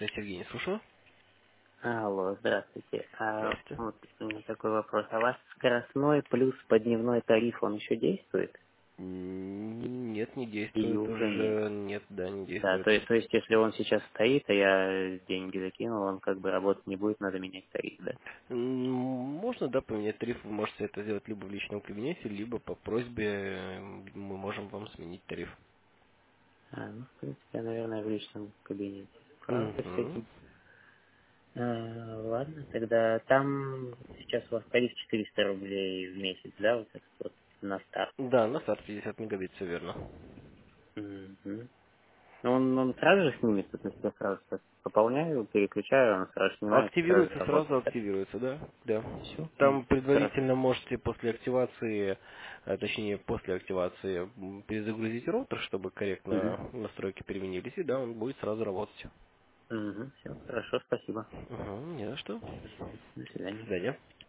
Связь Сергей, не слушаю. Алло, здравствуйте. Здравствуйте. Вот у меня такой вопрос. А у вас скоростной плюс подневной тариф, он еще действует? Нет, не Или действует уже нет? уже. Нет, да, не Да, действует. то есть, если он сейчас стоит, а я деньги закинул, он как бы работать не будет, надо менять тариф, да? Можно, да, поменять тариф. Вы можете это сделать либо в личном кабинете, либо по просьбе мы можем вам сменить тариф. Ну, в принципе, наверное, в личном кабинете. Правда, с Угу. этим. Ладно, тогда там сейчас у вас тариф 400 рублей в месяц, да, вот этот вот на старт. Да, на старт 50 мегабит, все верно. Мгм. Ну, он сразу же снимет, тут на себя сразу сейчас пополняю, переключаю, он сразу снимает, сразу Активируется, сразу работает. активируется, да? Да. Все, Там хорошо. предварительно можете после активации, точнее после активации, перезагрузить роутер, чтобы Угу. корректно настройки переменились, и да, он будет сразу работать. Угу. Все, хорошо, спасибо. Угу, не за что. До свидания. До свидания.